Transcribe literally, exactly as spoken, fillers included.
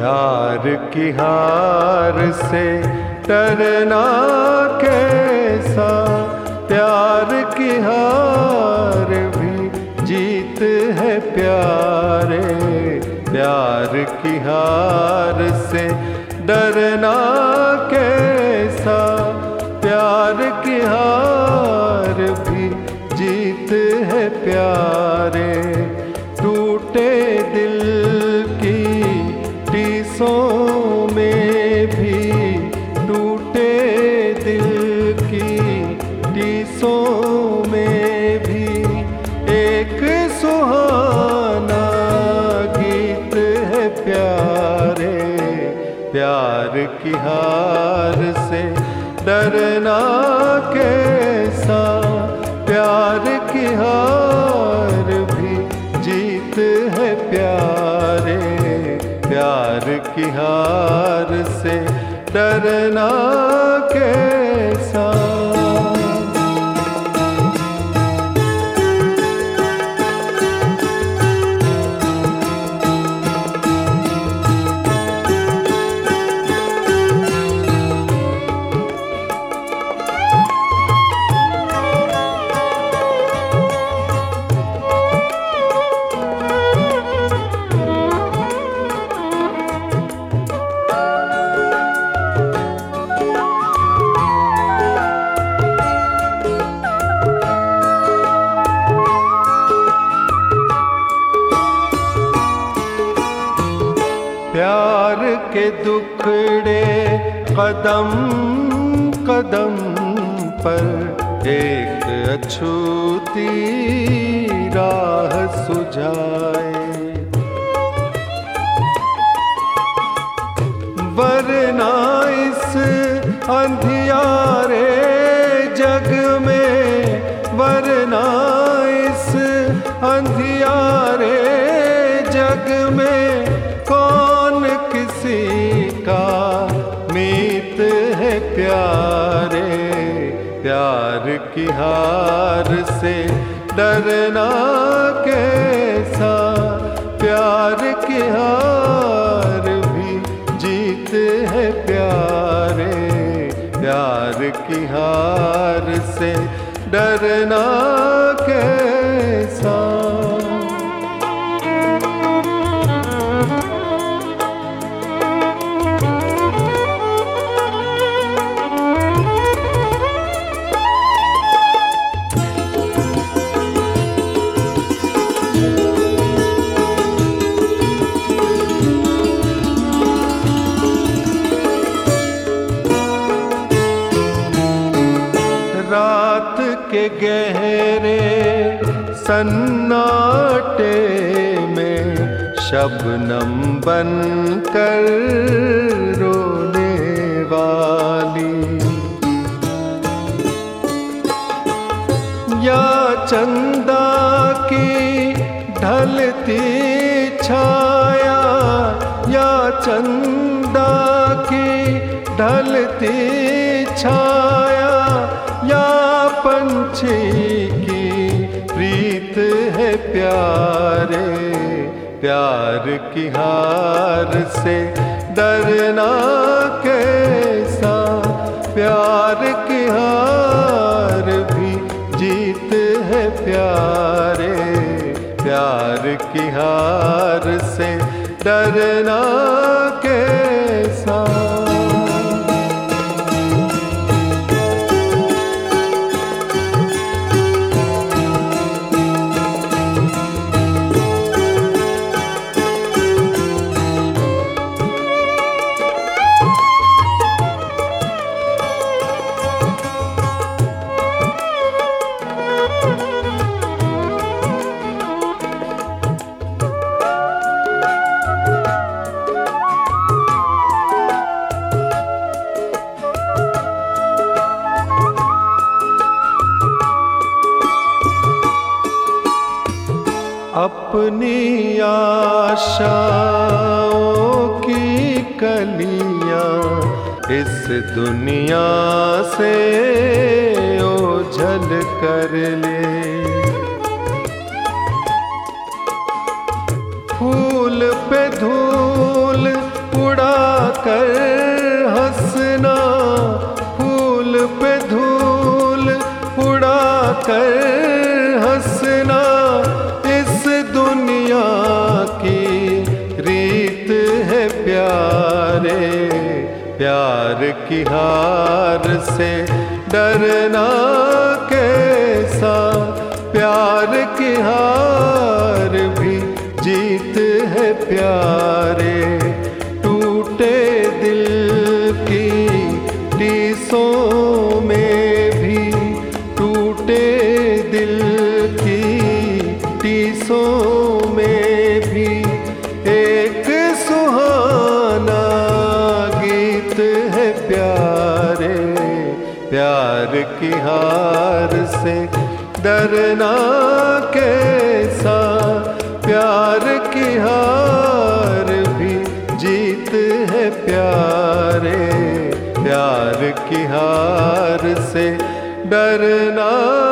प्यार की हार से डरना कैसा, प्यार की हार भी जीत है प्यारे। प्यार की हार से डरना कैसा, प्यार की हार भी जीत है प्यारे। टूटे दिल की टीसों में भी, टूटे दिल की टीसों में भी एक सुहाना गीत है प्यारे। प्यार की हार से डरना कैसा, प्यार की हार भी जीत है प्यारे। प्यार की हार से डरना कैसा। प्यार के दुखड़े कदम कदम पर एक अछूती राह सुझाए, वरना इस अंधियारे जग में, वरना इस अंधियारे जग में कौन किसी का मीत है प्यारे। प्यार की हार से डरना कैसा, प्यार की हार भी जीत है प्यारे। प्यार की हार से डरना कैसा। रात के गहरे सन्नाटे में शबनम बनकर रोने वाली, या चंदा की ढलती छाया, या चंदा की ढलती छाया, या पंछी की प्रीत है प्यारे। प्यार की हार से डरना कैसा, प्यार की हार भी जीत है प्यारे। प्यार की हार से डरना कैसा। अपनी आशाओं की कलियां इस दुनिया से ओझल कर ले, फूल पे धूल कर हंसना, फूल पे धूल उड़ा कर हंसना, इस दुनिया की रीत है प्यारे। प्यार की हार से डरना कैसा, प्यार की हार भी जीत है प्यारे। टूटे दिल की टीसों में भी, टूटे दिल की टीसों में भी एक सुहाना गीत है प्यारे। प्यार की हार से डरना कैसा, प्यार की हार भी जीत है प्यारे। प्यार की हार से डरना